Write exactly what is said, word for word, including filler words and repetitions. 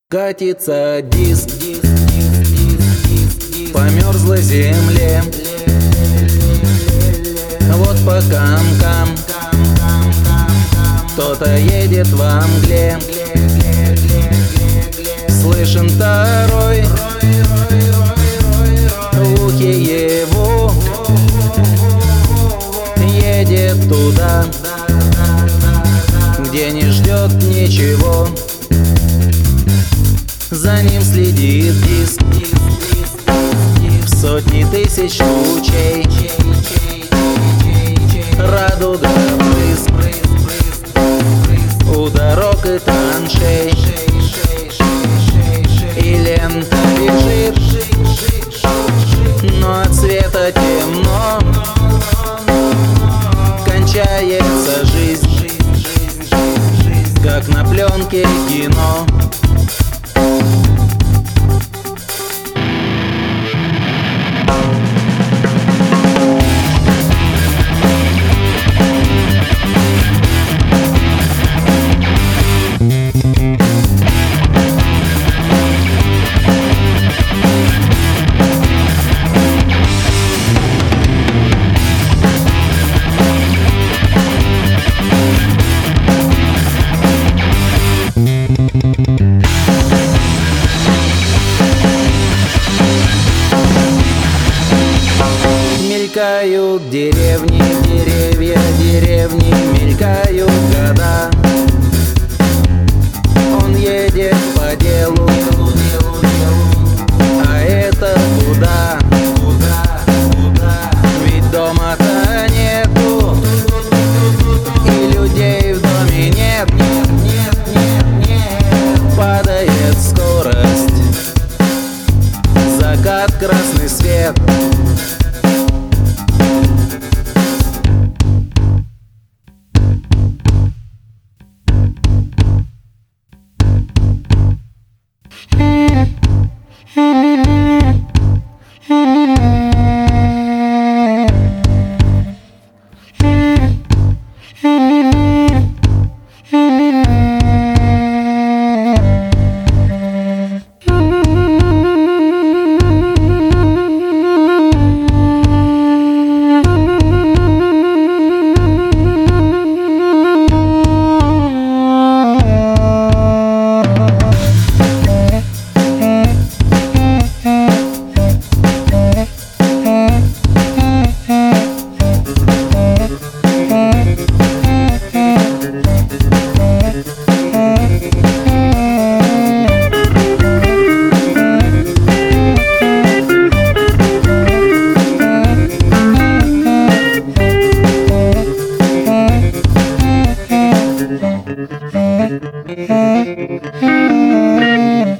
Катится диск по мерзлой земле, вот по камкам кто-то едет во мгле. Слышен второй в ухе его, едет туда, где не ждет ничего. За ним следит диск в сотни тысяч лучей, радуга брызг у дорог и траншей, и лента бежит, но от света темно, кончается жизнь, как на пленке кино. Мелькают деревни, деревья, деревни, мелькают года. Он едет по делу, а это куда? Ведь дома-то нету, и людей в доме нет. Падает скорость, закат, красный свет. Mm-hmm.